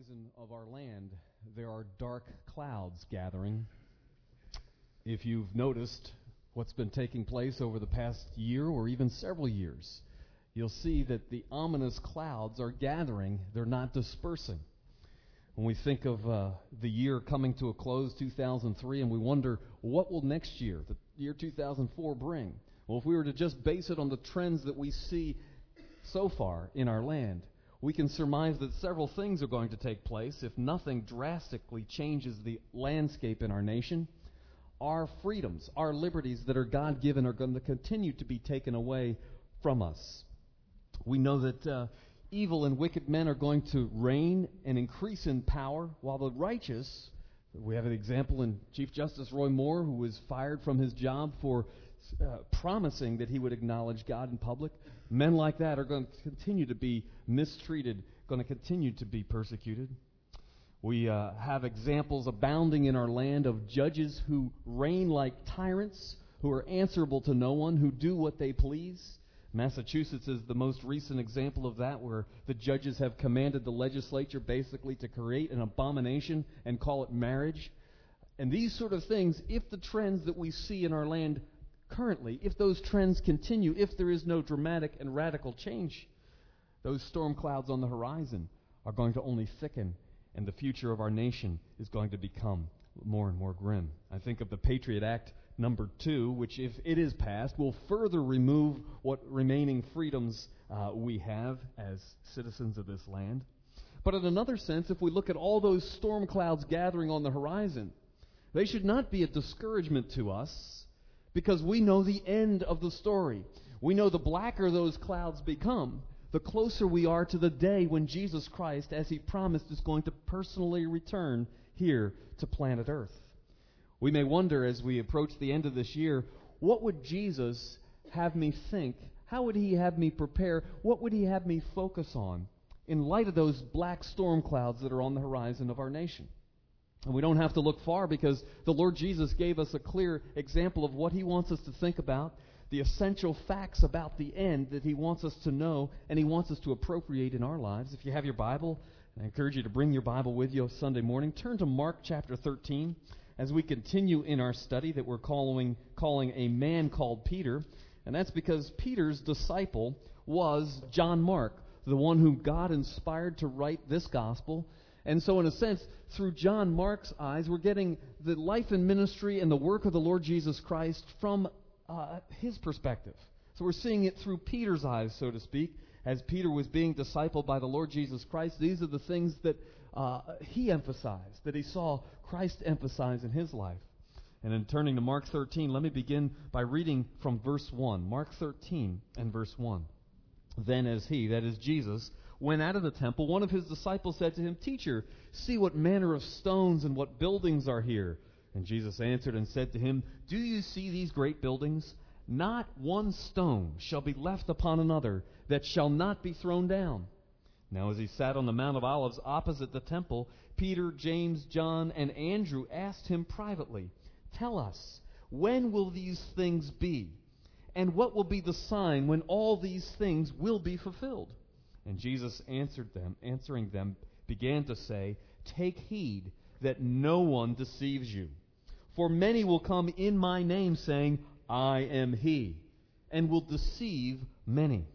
horizon of our land, there are dark clouds gathering. If you've noticed what's been taking place over the past year or even several years, you'll see that the ominous clouds are gathering. They're not dispersing. When we think of the year coming to a close, 2003, and we wonder, what will next year, the year 2004, bring? Well, if we were to just base it on the trends that we see so far in our land, we can surmise that several things are going to take place if nothing drastically changes the landscape in our nation. Our freedoms, our liberties that are God-given are going to continue to be taken away from us. We know that evil and wicked men are going to reign and increase in power, while the righteous, we have an example in Chief Justice Roy Moore, who was fired from his job for promising that he would acknowledge God in public. Men like that are going to continue to be mistreated, going to continue to be persecuted. We have examples abounding in our land of judges who reign like tyrants, who are answerable to no one, who do what they please. Massachusetts is the most recent example of that, where the judges have commanded the legislature basically to create an abomination and call it marriage. And these sort of things, if the trends that we see in our land currently, if those trends continue, if there is no dramatic and radical change, those storm clouds on the horizon are going to only thicken, and the future of our nation is going to become more and more grim. I think of the Patriot Act number 2, which, if it is passed, will further remove what remaining freedoms we have as citizens of this land. But in another sense, if we look at all those storm clouds gathering on the horizon, they should not be a discouragement to us, because we know the end of the story. We know the blacker those clouds become, the closer we are to the day when Jesus Christ, as He promised, is going to personally return here to planet Earth. We may wonder, as we approach the end of this year, what would Jesus have me think? How would He have me prepare? What would He have me focus on in light of those black storm clouds that are on the horizon of our nation? And we don't have to look far, because the Lord Jesus gave us a clear example of what He wants us to think about, the essential facts about the end that He wants us to know and He wants us to appropriate in our lives. If you have your Bible, I encourage you to bring your Bible with you Sunday morning. Turn to Mark chapter 13 as we continue in our study that we're calling A Man Called Peter. And that's because Peter's disciple was John Mark, the one whom God inspired to write this gospel. And so, in a sense, through John Mark's eyes, we're getting the life and ministry and the work of the Lord Jesus Christ from his perspective. So we're seeing it through Peter's eyes, so to speak. As Peter was being discipled by the Lord Jesus Christ, these are the things that he emphasized, that he saw Christ emphasize in his life. And in turning to Mark 13, let me begin by reading from verse 1. Mark 13 and verse 1. Then as he, that is Jesus, went out of the temple, one of his disciples said to him, "Teacher, see what manner of stones and what buildings are here." And Jesus answered and said to him, "Do you see these great buildings? Not one stone shall be left upon another that shall not be thrown down." Now as he sat on the Mount of Olives opposite the temple, Peter, James, John, and Andrew asked him privately, "Tell us, when will these things be? And what will be the sign when all these things will be fulfilled?" And Jesus answering them, began to say, "Take heed that no one deceives you. For many will come in my name, saying, 'I am he,' and will deceive many."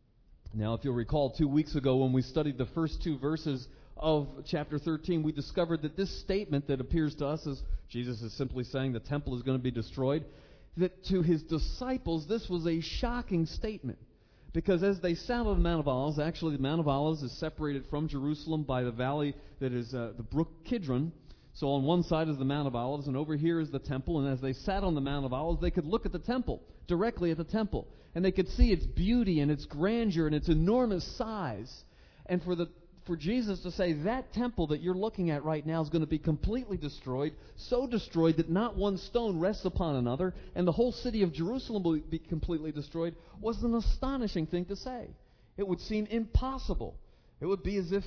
Now, if you'll recall, 2 weeks ago when we studied the first 2 verses of chapter 13, we discovered that this statement that appears to us as Jesus is simply saying the temple is going to be destroyed, that to his disciples this was a shocking statement. Because as they sat on the Mount of Olives, actually the Mount of Olives is separated from Jerusalem by the valley that is the brook Kidron. So on one side is the Mount of Olives, and over here is the temple. And as they sat on the Mount of Olives, they could look at the temple, directly at the temple. And they could see its beauty and its grandeur and its enormous size. And for Jesus to say that temple that you're looking at right now is going to be completely destroyed, so destroyed that not one stone rests upon another, and the whole city of Jerusalem will be completely destroyed, was an astonishing thing to say. It would seem impossible. It would be as if,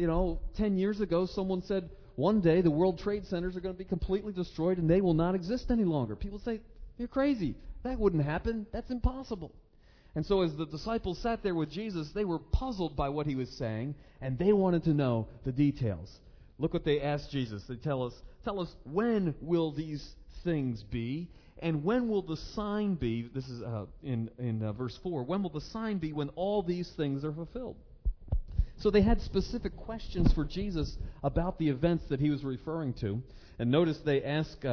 10 years ago someone said, one day the World Trade Centers are going to be completely destroyed and they will not exist any longer. People say, "You're crazy. That wouldn't happen. That's impossible." And so as the disciples sat there with Jesus, they were puzzled by what he was saying, and they wanted to know the details. Look what they asked Jesus. They tell us, when will these things be? And when will the sign be? This is in verse 4. When will the sign be when all these things are fulfilled? So they had specific questions for Jesus about the events that he was referring to. And notice they ask,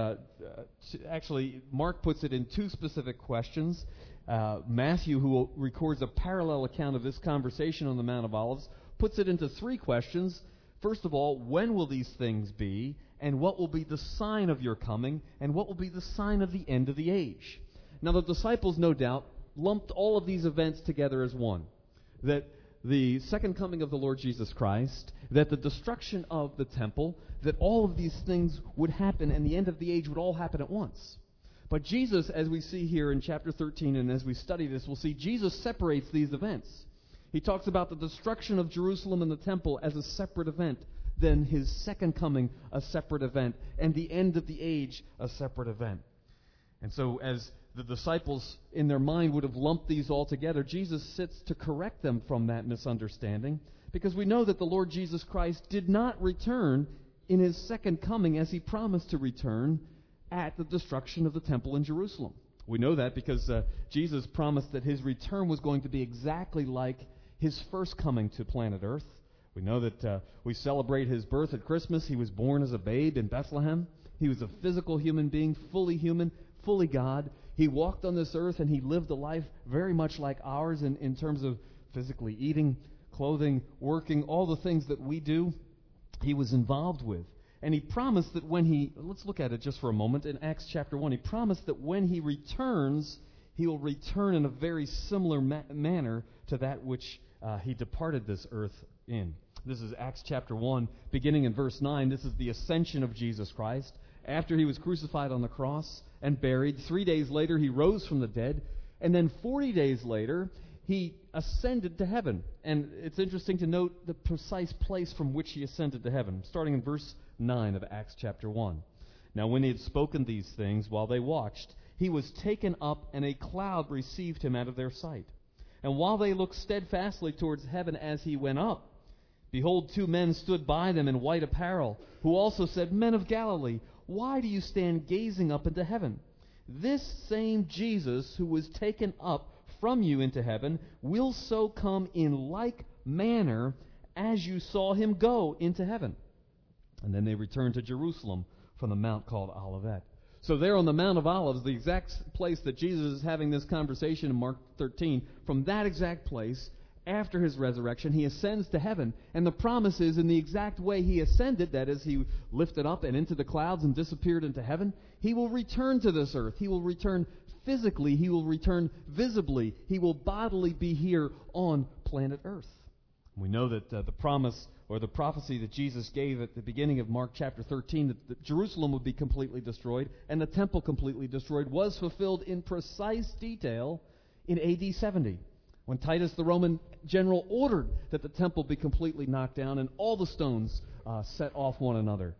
actually, Mark puts it in two specific questions. Matthew, who records a parallel account of this conversation on the Mount of Olives, puts it into three questions. First of all, when will these things be? And what will be the sign of your coming? And what will be the sign of the end of the age? Now, the disciples, no doubt, lumped all of these events together as one. That the second coming of the Lord Jesus Christ, that the destruction of the temple, that all of these things would happen and the end of the age would all happen at once. But Jesus, as we see here in chapter 13 and as we study this, we'll see Jesus separates these events. He talks about the destruction of Jerusalem and the temple as a separate event, then his second coming a separate event, and the end of the age a separate event. And so as the disciples in their mind would have lumped these all together, Jesus sits to correct them from that misunderstanding, because we know that the Lord Jesus Christ did not return in his second coming as he promised to return at the destruction of the temple in Jerusalem. We know that because Jesus promised that his return was going to be exactly like his first coming to planet Earth. We know that we celebrate his birth at Christmas. He was born as a babe in Bethlehem. He was a physical human being, human, fully God. He walked on this earth and he lived a life very much like ours in terms of physically eating, clothing, working, all the things that we do, he was involved with. And he promised that let's look at it just for a moment, in Acts chapter 1, he promised that when he returns, he will return in a very similar manner to that which he departed this earth in. This is Acts chapter 1, beginning in verse 9. This is the ascension of Jesus Christ. After he was crucified on the cross and buried, 3 days later he rose from the dead, and then 40 days later he ascended to heaven. And it's interesting to note the precise place from which he ascended to heaven, starting in verse 9 of Acts chapter 1. Now when he had spoken these things while they watched, he was taken up, and a cloud received him out of their sight. And while they looked steadfastly towards heaven as he went up, behold, two men stood by them in white apparel, who also said, Men of Galilee, why do you stand gazing up into heaven? This same Jesus who was taken up from you into heaven will so come in like manner as you saw him go into heaven. And then they returned to Jerusalem from the mount called Olivet. So there on the Mount of Olives, the exact place that Jesus is having this conversation in Mark 13, from that exact place, after his resurrection, he ascends to heaven. And the promise is, in the exact way he ascended, that is, he lifted up and into the clouds and disappeared into heaven, he will return to this earth. He will return physically. He will return visibly. He will bodily be here on planet Earth. We know that the promise or the prophecy that Jesus gave at the beginning of Mark chapter 13, that Jerusalem would be completely destroyed and the temple completely destroyed, was fulfilled in precise detail in AD 70, when Titus, the Roman general, ordered that the temple be completely knocked down and all the stones set off one another.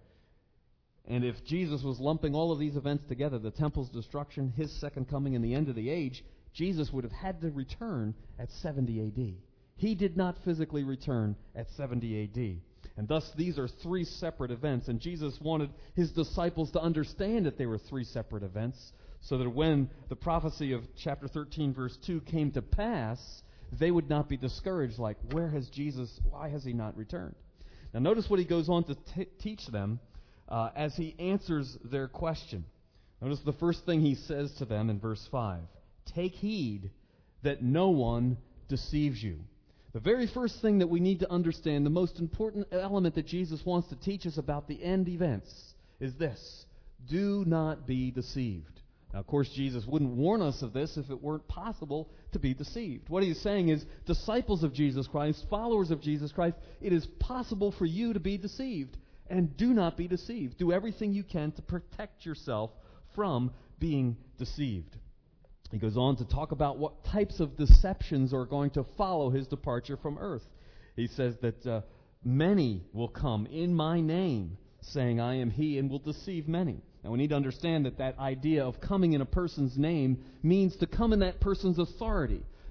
And if Jesus was lumping all of these events together, the temple's destruction, his second coming, and the end of the age, Jesus would have had to return at 70 AD. He did not physically return at 70 AD. And thus these are three separate events. And Jesus wanted his disciples to understand that they were three separate events, so that when the prophecy of chapter 13, verse 2 came to pass, they would not be discouraged, like, where has Jesus, why has he not returned? Now notice what he goes on to teach them as he answers their question. Notice the first thing he says to them in verse 5. Take heed that no one deceives you. The very first thing that we need to understand, the most important element that Jesus wants to teach us about the end events, is this: do not be deceived. Now, of course, Jesus wouldn't warn us of this if it weren't possible to be deceived. What he's saying is, disciples of Jesus Christ, followers of Jesus Christ, it is possible for you to be deceived. And do not be deceived. Do everything you can to protect yourself from being deceived. He goes on to talk about what types of deceptions are going to follow his departure from earth. He says that many will come in my name, saying, I am he, and will deceive many. Now we need to understand that idea of coming in a person's name means to come in that person's authority,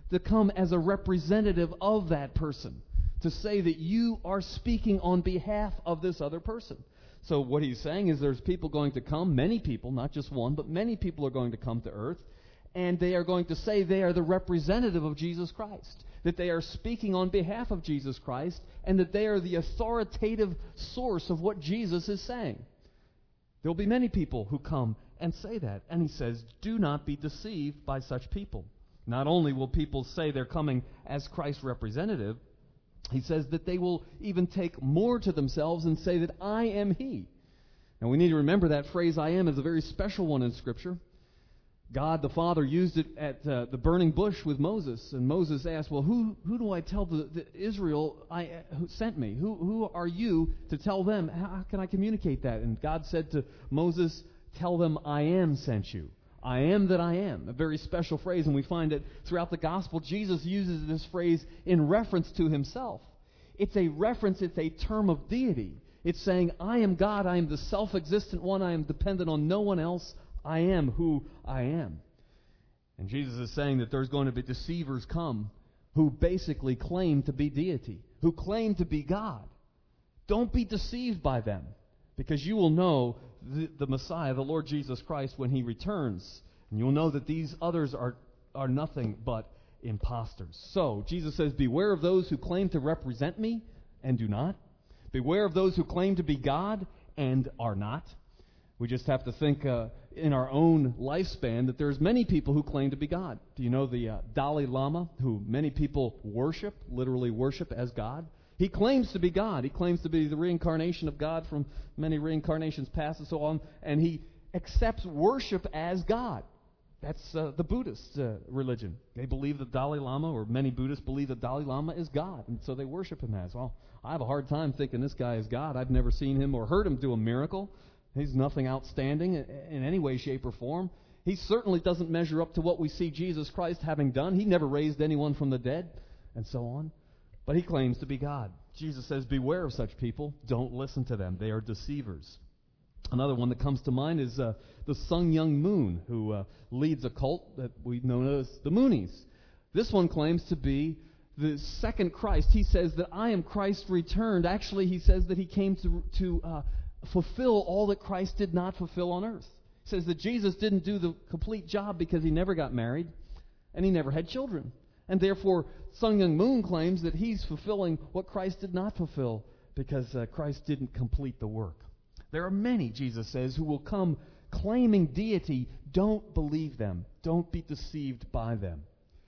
to come as a representative of that person, to say that you are speaking on behalf of this other person. So what he's saying is there's people going to come, many people, not just one, but many people are going to come to earth, and they are going to say they are the representative of Jesus Christ, that they are speaking on behalf of Jesus Christ, and that they are the authoritative source of what Jesus is saying. There will be many people who come and say that. And he says, do not be deceived by such people. Not only will people say they're coming as Christ's representative, he says that they will even take more to themselves and say that I am he. Now we need to remember that phrase I am is a very special one in Scripture. God the Father used it at the burning bush with Moses, and Moses asked, well, who do I tell the Israel who sent me? Who are you to tell them? How can I communicate that? And God said to Moses, tell them I am sent you. I am that I am. A very special phrase, and we find it throughout the gospel. Jesus uses this phrase in reference to himself. It's a reference, it's a term of deity. It's saying, I am God, I am the self-existent one, I am dependent on no one else, I am who I am. And Jesus is saying that there's going to be deceivers come who basically claim to be deity, who claim to be God. Don't be deceived by them, because you will know the Messiah, the Lord Jesus Christ, when he returns. And you'll know that these others are nothing but imposters. So, Jesus says, beware of those who claim to represent me and do not. Beware of those who claim to be God and are not. We just have to think in our own lifespan that there's many people who claim to be God. Do you know the Dalai Lama, who many people worship, literally worship as God? He claims to be God. He claims to be the reincarnation of God from many reincarnations past and so on. And he accepts worship as God. That's the Buddhist religion. They believe the Dalai Lama, or many Buddhists believe the Dalai Lama is God. And so they worship him as. Well, I have a hard time thinking this guy is God. I've never seen him or heard him do a miracle. He's nothing outstanding in any way, shape, or form. He certainly doesn't measure up to what we see Jesus Christ having done. He never raised anyone from the dead, and so on. But he claims to be God. Jesus says, beware of such people. Don't listen to them. They are deceivers. Another one that comes to mind is the Sun Myung Moon, who leads a cult that we know as the Moonies. This one claims to be the second Christ. He says that I am Christ returned. Actually, he says that he came to fulfill all that Christ did not fulfill on earth. He says that Jesus didn't do the complete job because he never got married and he never had children. And therefore, Sun Myung Moon claims that he's fulfilling what Christ did not fulfill because Christ didn't complete the work. There are many, Jesus says, who will come claiming deity. Don't believe them. Don't be deceived by them.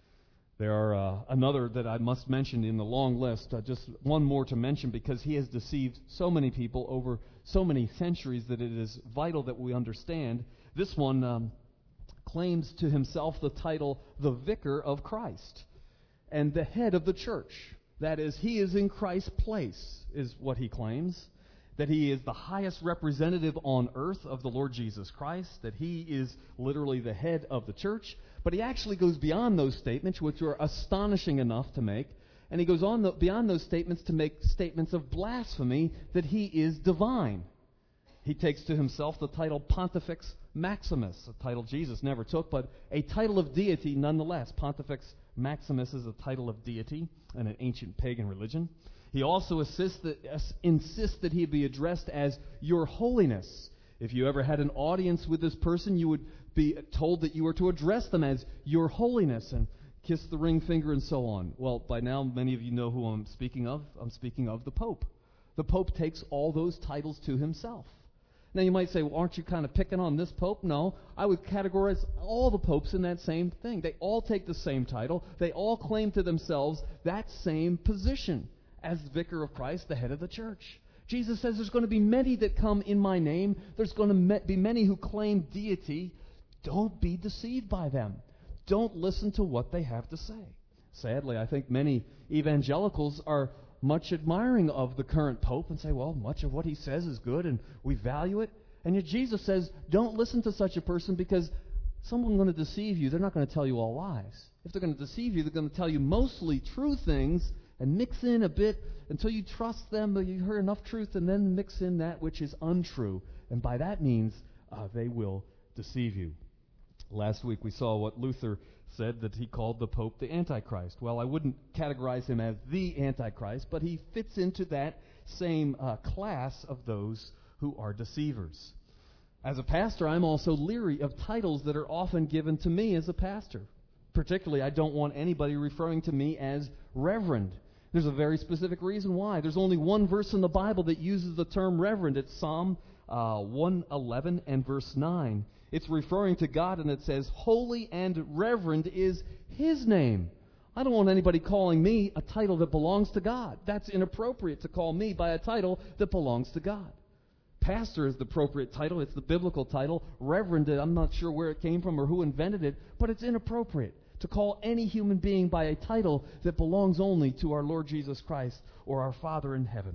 There are another that I must mention in the long list, just one more to mention, because he has deceived so many people over so many centuries that it is vital that we understand. This one claims to himself the title, the Vicar of Christ, and the head of the church. That is, he is in Christ's place, is what he claims. That he is the highest representative on earth of the Lord Jesus Christ, that he is literally the head of the church. But he actually goes beyond those statements, which are astonishing enough to make, and he goes on beyond those statements to make statements of blasphemy that he is divine. He takes to himself the title Pontifex Maximus, a title Jesus never took, but a title of deity nonetheless. Pontifex Maximus is a title of deity in an ancient pagan religion. He also insists that he be addressed as Your Holiness. If you ever had an audience with this person, you would be told that you were to address them as Your Holiness and kiss the ring finger and so on. Well, by now, many of you know who I'm speaking of. I'm speaking of the Pope. The Pope takes all those titles to himself. Now, you might say, well, aren't you kind of picking on this Pope? No, I would categorize all the popes in that same thing. They all take the same title. They all claim to themselves that same position as the Vicar of Christ, the head of the church. Jesus says there's going to be many that come in my name. There's going to be many who claim deity. Don't be deceived by them. Don't listen to what they have to say. Sadly, I think many evangelicals are much admiring of the current Pope and say, well, much of what he says is good and we value it. And yet Jesus says, don't listen to such a person because someone's going to deceive you. They're not going to tell you all lies. If they're going to deceive you, they're going to tell you mostly true things and mix in a bit until you trust them, but you heard enough truth, and then mix in that which is untrue. And by that means, they will deceive you. Last week we saw what Luther said that he called the Pope the Antichrist. Well, I wouldn't categorize him as the Antichrist, but he fits into that same class of those who are deceivers. As a pastor, I'm also leery of titles that are often given to me as a pastor. Particularly, I don't want anybody referring to me as reverend. There's a very specific reason why. There's only one verse in the Bible that uses the term reverend. It's Psalm 111 and verse 9. It's referring to God, and it says, holy and reverend is His name. I don't want anybody calling me a title that belongs to God. That's inappropriate to call me by a title that belongs to God. Pastor is the appropriate title. It's the biblical title. Reverend, I'm not sure where it came from or who invented it, but it's inappropriate to call any human being by a title that belongs only to our Lord Jesus Christ or our Father in heaven.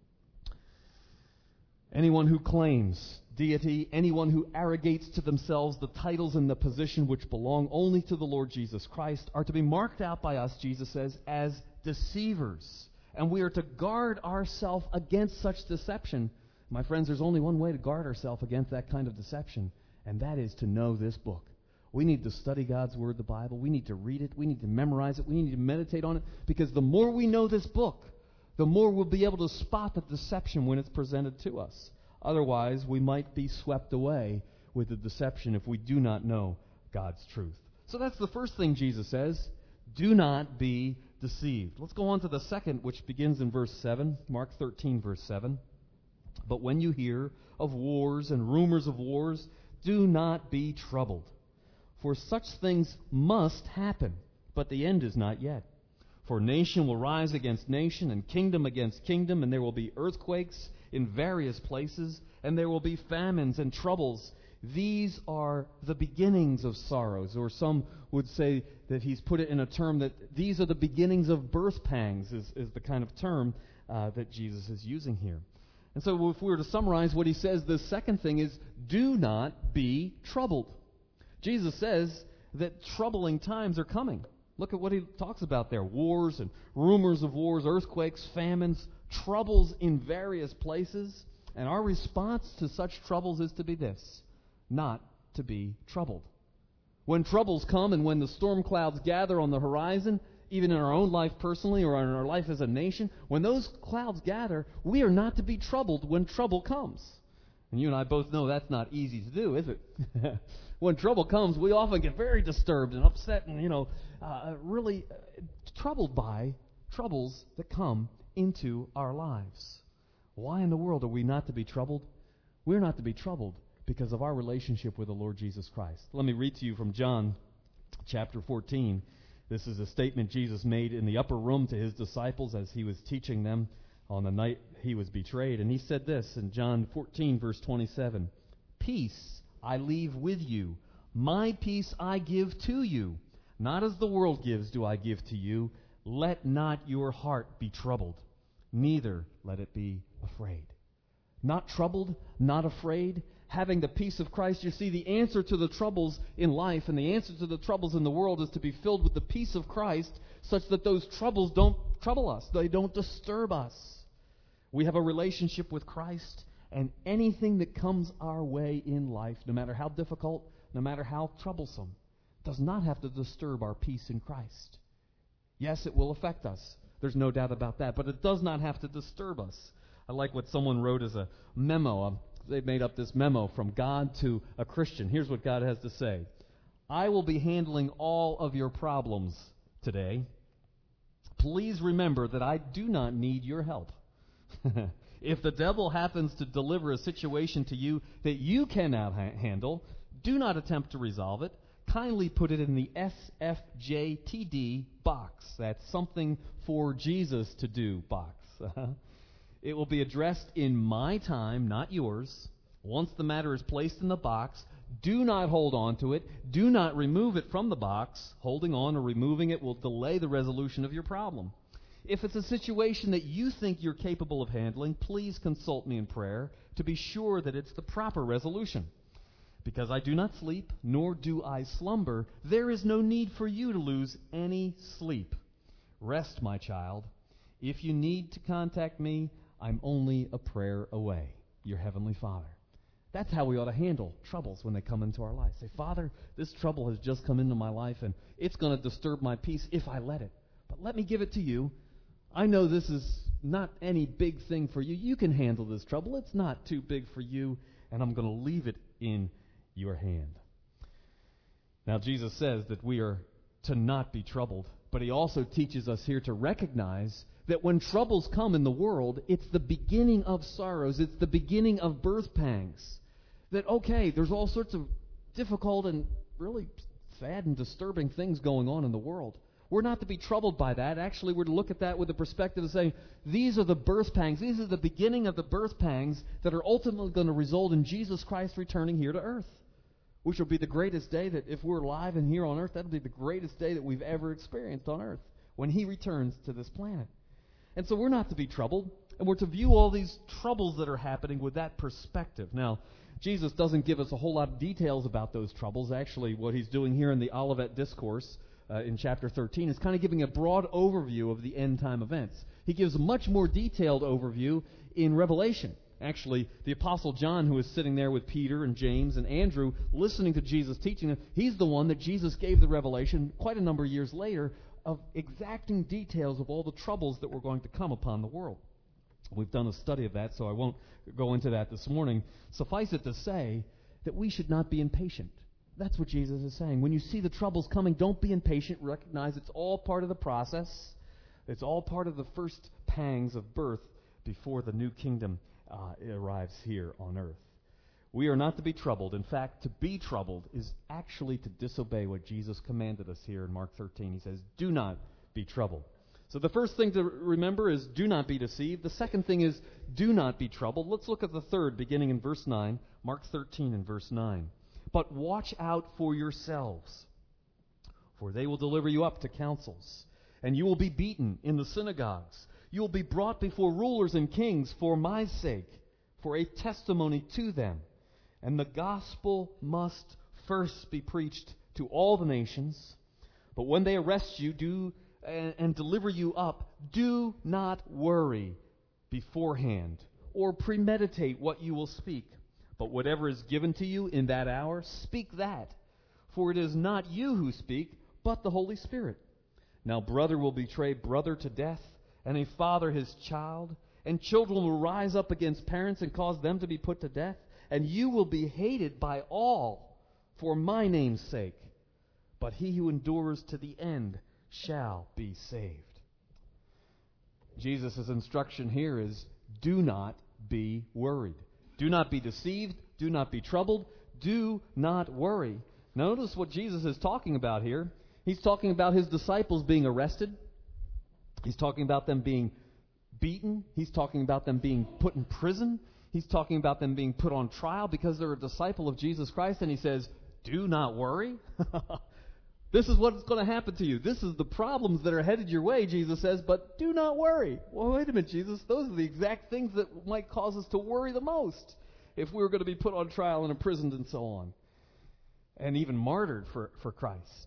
Anyone who claims deity, anyone who arrogates to themselves the titles and the position which belong only to the Lord Jesus Christ are to be marked out by us, Jesus says, as deceivers. And we are to guard ourselves against such deception. My friends, there's only one way to guard ourselves against that kind of deception, and that is to know this book. We need to study God's Word, the Bible. We need to read it. We need to memorize it. We need to meditate on it, because the more we know this book, the more we'll be able to spot the deception when it's presented to us. Otherwise, we might be swept away with the deception if we do not know God's truth. So that's the first thing Jesus says. Do not be deceived. Let's go on to the second, which begins in verse 7, Mark 13, verse 7. But when you hear of wars and rumors of wars, do not be troubled. For such things must happen, but the end is not yet. For nation will rise against nation, and kingdom against kingdom, and there will be earthquakes in various places, and there will be famines and troubles. These are the beginnings of sorrows. Or some would say that he's put it in a term that these are the beginnings of birth pangs, is the kind of term that Jesus is using here. And so if we were to summarize what he says, the second thing is, do not be troubled. Jesus says that troubling times are coming. Look at what he talks about there. Wars and rumors of wars, earthquakes, famines, troubles in various places. And our response to such troubles is to be this: not to be troubled. When troubles come and when the storm clouds gather on the horizon, even in our own life personally or in our life as a nation, when those clouds gather, we are not to be troubled when trouble comes. And you and I both know that's not easy to do, is it? When trouble comes, we often get very disturbed and upset and, really troubled by troubles that come into our lives. Why in the world are we not to be troubled? We're not to be troubled because of our relationship with the Lord Jesus Christ. Let me read to you from John chapter 14. This is a statement Jesus made in the upper room to his disciples as he was teaching them on the night he was betrayed. And he said this in John 14, verse 27, "Peace I leave with you. My peace I give to you. Not as the world gives do I give to you. Let not your heart be troubled, neither let it be afraid." Not troubled, not afraid, having the peace of Christ. You see, the answer to the troubles in life and the answer to the troubles in the world is to be filled with the peace of Christ, such that those troubles don't trouble us. They don't disturb us. We have a relationship with Christ, and anything that comes our way in life, no matter how difficult, no matter how troublesome, does not have to disturb our peace in Christ. Yes, it will affect us. There's no doubt about that, but it does not have to disturb us. I like what someone wrote as a memo. They made up this memo from God to a Christian. Here's what God has to say. I will be handling all of your problems today. Please remember that I do not need your help. If the devil happens to deliver a situation to you that you cannot handle, do not attempt to resolve it. Kindly put it in the SFJTD box. That's something for Jesus to do box. It will be addressed in my time, not yours. Once the matter is placed in the box, do not hold on to it. Do not remove it from the box. Holding on or removing it will delay the resolution of your problem. If it's a situation that you think you're capable of handling, please consult me in prayer to be sure that it's the proper resolution. Because I do not sleep, nor do I slumber, there is no need for you to lose any sleep. Rest, my child. If you need to contact me, I'm only a prayer away. Your Heavenly Father. That's how we ought to handle troubles when they come into our life. Say, Father, this trouble has just come into my life, and it's going to disturb my peace if I let it. But let me give it to you. I know this is not any big thing for you. You can handle this trouble. It's not too big for you, and I'm going to leave it in your hand. Now, Jesus says that we are to not be troubled, but he also teaches us here to recognize that when troubles come in the world, it's the beginning of sorrows. It's the beginning of birth pangs. That, okay, there's all sorts of difficult and really sad and disturbing things going on in the world. We're not to be troubled by that. Actually, we're to look at that with the perspective of saying, these are the birth pangs. These are the beginning of the birth pangs that are ultimately going to result in Jesus Christ returning here to earth, which will be the greatest day that if we're alive and here on earth, that'll be the greatest day that we've ever experienced on earth, when he returns to this planet. And so we're not to be troubled, and we're to view all these troubles that are happening with that perspective. Now, Jesus doesn't give us a whole lot of details about those troubles. Actually, what he's doing here in the Olivet Discourse in chapter 13 is kind of giving a broad overview of the end-time events. He gives a much more detailed overview in Revelation. Actually, the Apostle John, who is sitting there with Peter and James and Andrew, listening to Jesus teaching them, he's the one that Jesus gave the revelation quite a number of years later of exacting details of all the troubles that were going to come upon the world. We've done a study of that, so I won't go into that this morning. Suffice it to say that we should not be impatient. That's what Jesus is saying. When you see the troubles coming, don't be impatient. Recognize it's all part of the process. It's all part of the first pangs of birth before the new kingdom arrives here on earth. We are not to be troubled. In fact, to be troubled is actually to disobey what Jesus commanded us here in Mark 13. He says, do not be troubled. So the first thing to remember is do not be deceived. The second thing is do not be troubled. Let's look at the third, beginning in verse 9. Mark 13 and verse 9. But watch out for yourselves, for they will deliver you up to councils, and you will be beaten in the synagogues. You will be brought before rulers and kings for my sake, for a testimony to them. And the gospel must first be preached to all the nations. But when they arrest you and deliver you up, do not worry beforehand or premeditate what you will speak. But whatever is given to you in that hour, speak that. For it is not you who speak, but the Holy Spirit. Now brother will betray brother to death, and a father his child, and children will rise up against parents and cause them to be put to death. And you will be hated by all for my name's sake. But he who endures to the end shall be saved. Jesus' instruction here is do not be worried. Do not be deceived. Do not be troubled. Do not worry. Notice what Jesus is talking about here. He's talking about his disciples being arrested. He's talking about them being beaten. He's talking about them being put in prison. He's talking about them being put on trial because they're a disciple of Jesus Christ. And he says, do not worry. This is what's going to happen to you. This is the problems that are headed your way, Jesus says, but do not worry. Well, wait a minute, Jesus. Those are the exact things that might cause us to worry the most if we were going to be put on trial and imprisoned and so on. And even martyred for Christ.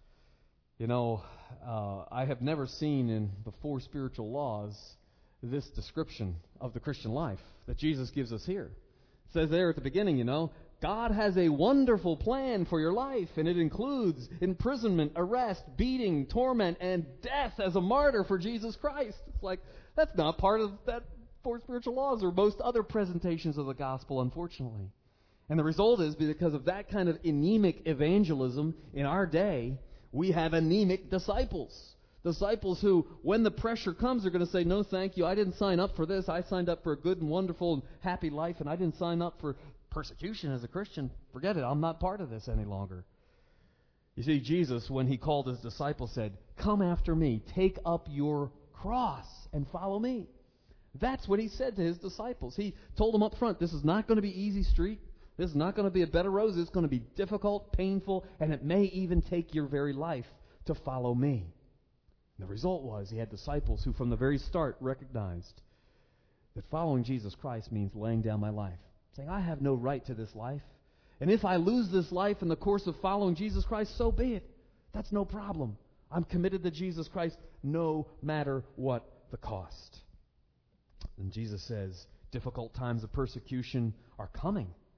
You know, I have never seen in the 4 spiritual laws this description of the Christian life that Jesus gives us here. It says there at the beginning, you know, God has a wonderful plan for your life, and it includes imprisonment, arrest, beating, torment, and death as a martyr for Jesus Christ. It's like, that's not part of that 4 spiritual laws or most other presentations of the gospel, unfortunately. And the result is, because of that kind of anemic evangelism in our day, we have anemic disciples. Disciples who, when the pressure comes, are going to say, no, thank you, I didn't sign up for this. I signed up for a good and wonderful and happy life, and I didn't sign up for persecution as a Christian. Forget it, I'm not part of this any longer. You see, Jesus, when he called his disciples, said, come after me, take up your cross, and follow me. That's what he said to his disciples. He told them up front, this is not going to be easy street. This is not going to be a bed of roses. It's going to be difficult, painful, and it may even take your very life to follow me. The result was he had disciples who from the very start recognized that following Jesus Christ means laying down my life. Saying, I have no right to this life. And if I lose this life in the course of following Jesus Christ, so be it. That's no problem. I'm committed to Jesus Christ no matter what the cost. And Jesus says difficult times of persecution are coming.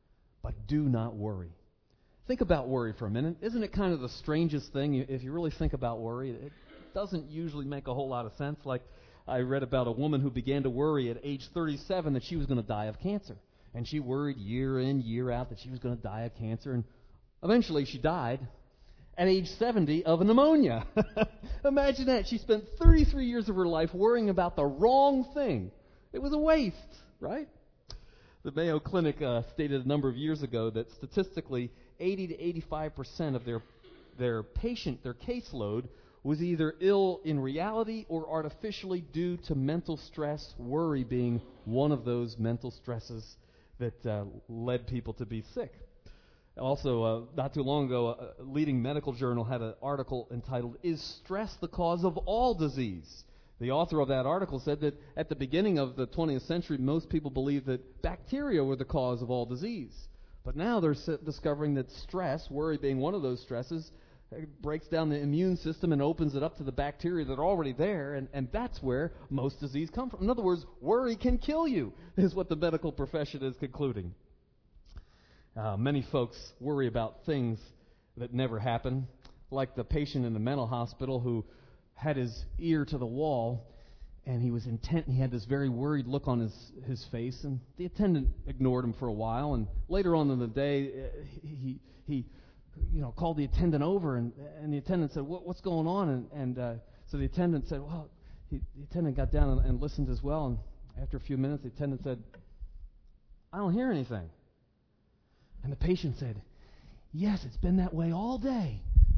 but do not worry. Think about worry for a minute. Isn't it kind of the strangest thing? If you really think about worry, it doesn't usually make a whole lot of sense. Like I read about a woman who began to worry at age 37 that she was going to die of cancer. And she worried year in, year out that she was going to die of cancer. And eventually she died at age 70 of pneumonia. Imagine that. She spent 33 years of her life worrying about the wrong thing. It was a waste, right? The Mayo Clinic stated a number of years ago that statistically 80 to 85% of their caseload was either ill in reality or artificially due to mental stress, worry being one of those mental stresses that led people to be sick. Also, not too long ago, a leading medical journal had an article entitled, "Is Stress the Cause of All Disease?" The author of that article said that at the beginning of the 20th century, most people believed that bacteria were the cause of all disease. But now they're discovering that stress, worry being one of those stresses, breaks down the immune system and opens it up to the bacteria that are already there, and that's where most disease comes from. In other words, worry can kill you, is what the medical profession is concluding. Many folks worry about things that never happen, like the patient in the mental hospital who had his ear to the wall, and he was intent, and he had this very worried look on his face, and the attendant ignored him for a while, and later on in the day, he called the attendant over, and the attendant said, what's going on? And so the attendant said, well, the attendant got down and listened as well, and after a few minutes, the attendant said, I don't hear anything. And the patient said, yes, it's been that way all day.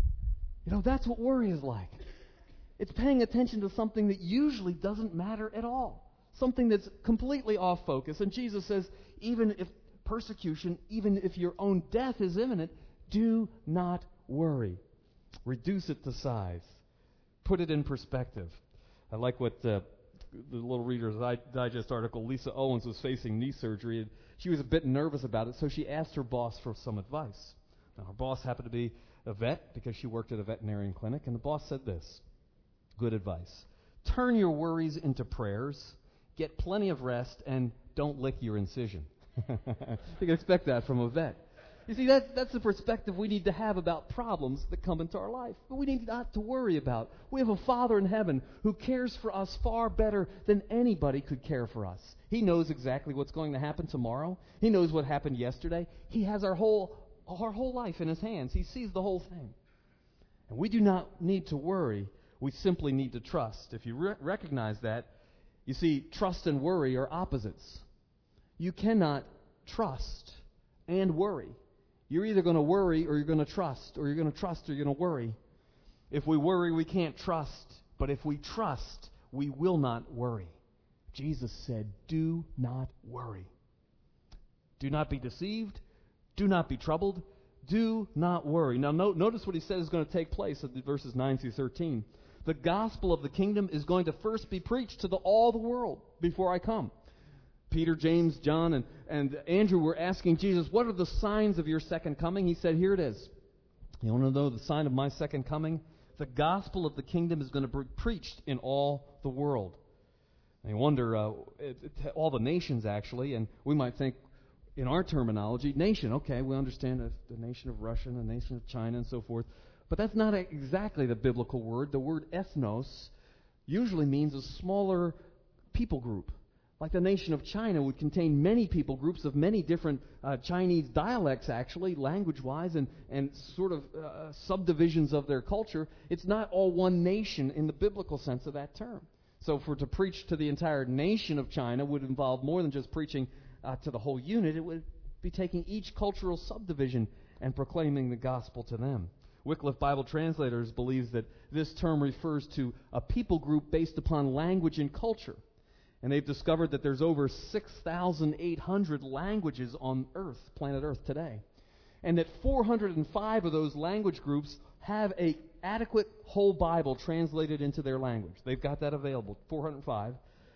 That's what worry is like. It's paying attention to something that usually doesn't matter at all, something that's completely off focus. And Jesus says, even if persecution, even if your own death is imminent, do not worry. Reduce it to size. Put it in perspective. I like what the little Reader's Digest article, Lisa Owens was facing knee surgery, and she was a bit nervous about it, so she asked her boss for some advice. Now, her boss happened to be a vet because she worked at a veterinarian clinic, and the boss said this, good advice: turn your worries into prayers, get plenty of rest, and don't lick your incision. You can expect that from a vet. You see, that's the perspective we need to have about problems that come into our life. But we need not to worry about. We have a Father in heaven who cares for us far better than anybody could care for us. He knows exactly what's going to happen tomorrow. He knows what happened yesterday. He has our whole life in His hands. He sees the whole thing. And we do not need to worry. We simply need to trust. If you recognize that, you see, trust and worry are opposites. You cannot trust and worry. You're either going to worry or you're going to trust, or you're going to trust or you're going to worry. If we worry, we can't trust. But if we trust, we will not worry. Jesus said, do not worry. Do not be deceived. Do not be troubled. Do not worry. Now notice what He says is going to take place in verses 9 through 13. The gospel of the kingdom is going to first be preached to all the world before I come. Peter, James, John, and Andrew were asking Jesus, what are the signs of your second coming? He said, here it is. You want to know the sign of my second coming? The gospel of the kingdom is going to be preached in all the world. And you wonder, all the nations actually, and we might think in our terminology, nation, okay, we understand the nation of Russia and the nation of China and so forth. But that's not exactly the biblical word. The word ethnos usually means a smaller people group. Like the nation of China would contain many people groups of many different Chinese dialects, actually, language-wise, and sort of subdivisions of their culture. It's not all one nation in the biblical sense of that term. So to preach to the entire nation of China would involve more than just preaching to the whole unit. It would be taking each cultural subdivision and proclaiming the gospel to them. Wycliffe Bible Translators believes that this term refers to a people group based upon language and culture. And they've discovered that there's over 6,800 languages on Earth, planet Earth today. And that 405 of those language groups have an adequate whole Bible translated into their language. They've got that available, 405.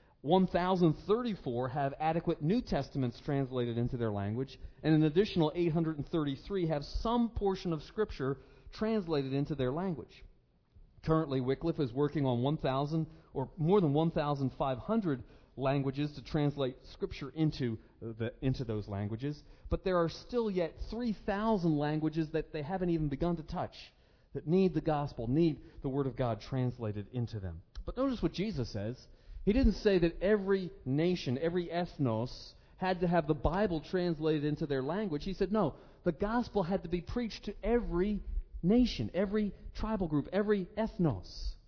1,034 have adequate New Testaments translated into their language. And an additional 833 have some portion of Scripture translated into their language. Currently, Wycliffe is working on 1,000 or more than 1,500 languages to translate Scripture into those languages, but there are still yet 3,000 languages that they haven't even begun to touch, that need the gospel, need the Word of God translated into them. But notice what Jesus says. He didn't say that every nation, every ethnos, had to have the Bible translated into their language. He said, no, the gospel had to be preached to every nation, every tribal group, every ethnos.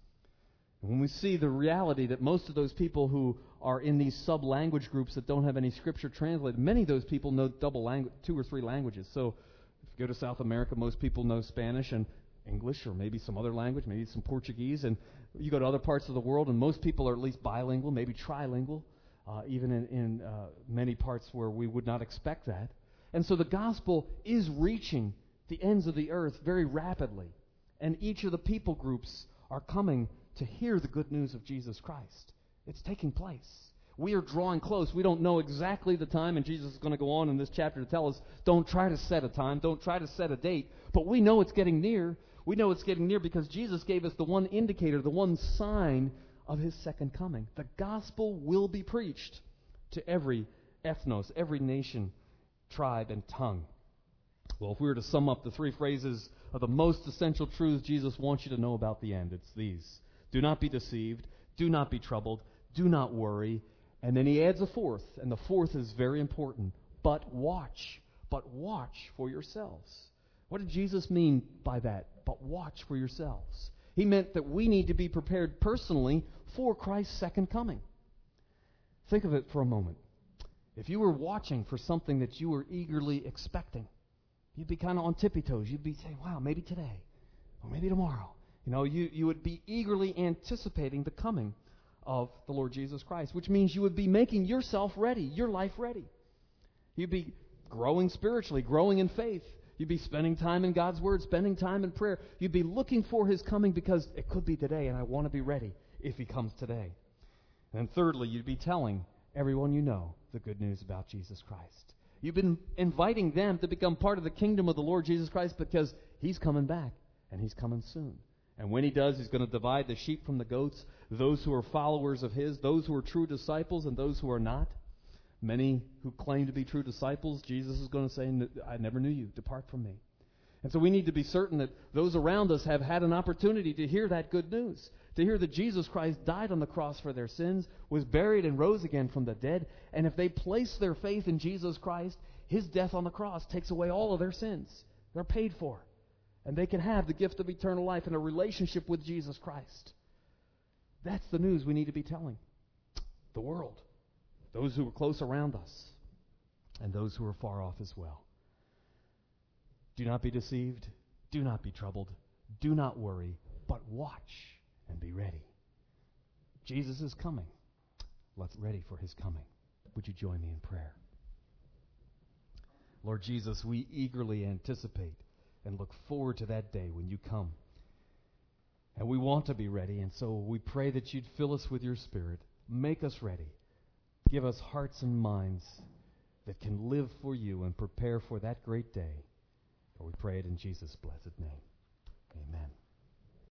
And when we see the reality that most of those people who are in these sub-language groups that don't have any Scripture translated, many of those people know 2 or 3 languages. So if you go to South America, most people know Spanish and English, or maybe some other language, maybe some Portuguese. And you go to other parts of the world, and most people are at least bilingual, maybe trilingual, even in many parts where we would not expect that. And so the gospel is reaching the ends of the earth very rapidly. And each of the people groups are coming to hear the good news of Jesus Christ. It's taking place. We are drawing close. We don't know exactly the time, and Jesus is going to go on in this chapter to tell us, don't try to set a time, don't try to set a date, but we know it's getting near. We know it's getting near because Jesus gave us the one indicator, the one sign of His second coming. The gospel will be preached to every ethnos, every nation, tribe, and tongue. Well, if we were to sum up the 3 phrases of the most essential truths Jesus wants you to know about the end, it's these. Do not be deceived. Do not be troubled. Do not worry. And then He adds a 4th, and the 4th is very important. But watch. But watch for yourselves. What did Jesus mean by that? But watch for yourselves. He meant that we need to be prepared personally for Christ's second coming. Think of it for a moment. If you were watching for something that you were eagerly expecting, you'd be kind of on tippy toes. You'd be saying, wow, maybe today, or maybe tomorrow. You would be eagerly anticipating the coming of the Lord Jesus Christ, which means you would be making yourself ready, your life ready. You'd be growing spiritually, growing in faith. You'd be spending time in God's Word, spending time in prayer. You'd be looking for His coming because it could be today, and I want to be ready if He comes today. And thirdly, you'd be telling everyone you know the good news about Jesus Christ. You've been inviting them to become part of the kingdom of the Lord Jesus Christ because He's coming back, and He's coming soon. And when He does, He's going to divide the sheep from the goats, those who are followers of His, those who are true disciples, and those who are not. Many who claim to be true disciples, Jesus is going to say, I never knew you. Depart from me. And so we need to be certain that those around us have had an opportunity to hear that good news, to hear that Jesus Christ died on the cross for their sins, was buried and rose again from the dead. And if they place their faith in Jesus Christ, His death on the cross takes away all of their sins. They're paid for. And they can have the gift of eternal life and a relationship with Jesus Christ. That's the news we need to be telling the world, those who are close around us, and those who are far off as well. Do not be deceived. Do not be troubled. Do not worry, but watch and be ready. Jesus is coming. Let's ready for His coming. Would you join me in prayer? Lord Jesus, we eagerly anticipate and look forward to that day when You come. And we want to be ready, and so we pray that You'd fill us with Your Spirit. Make us ready. Give us hearts and minds that can live for You and prepare for that great day. For we pray it in Jesus' blessed name. Amen.